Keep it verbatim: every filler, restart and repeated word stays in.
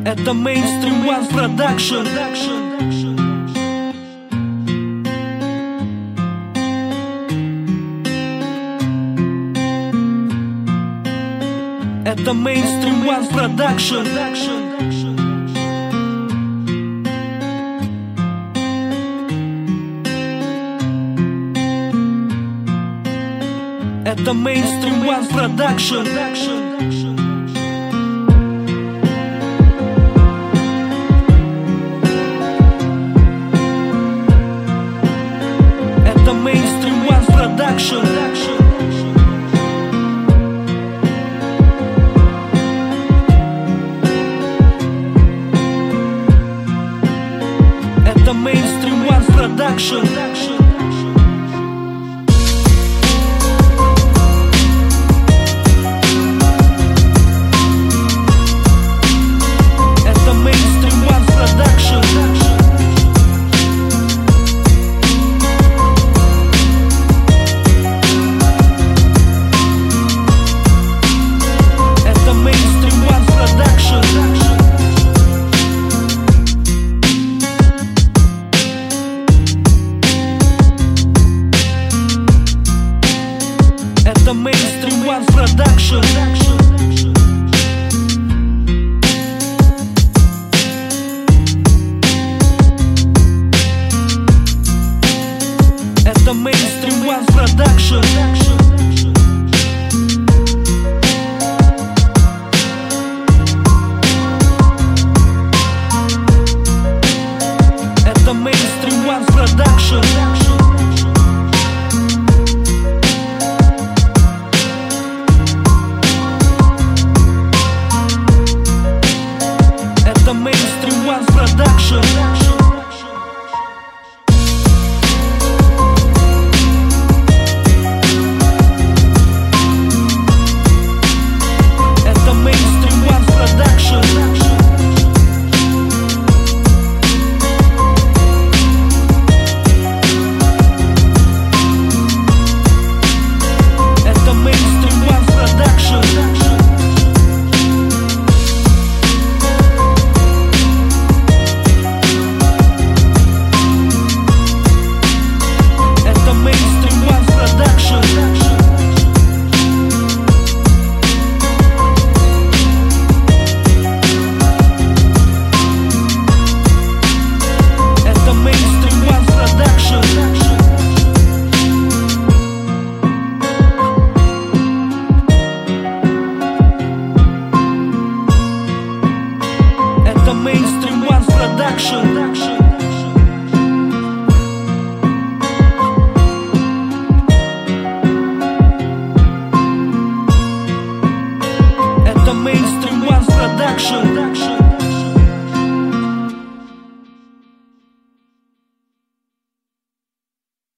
Это Mainstream One Production. Это Mainstream One Production. Это Mainstream One Production. Это Mainstream One Production. Это Mainstream One Production. Это Mainstream One Production. Это Mainstream One Production. Это Mainstream One Production. Это Mainstream One Production. Это Mainstream One Production. Это Mainstream One Production. Это Mainstream One Production. Это Mainstream One Production. Это Mainstream One Production.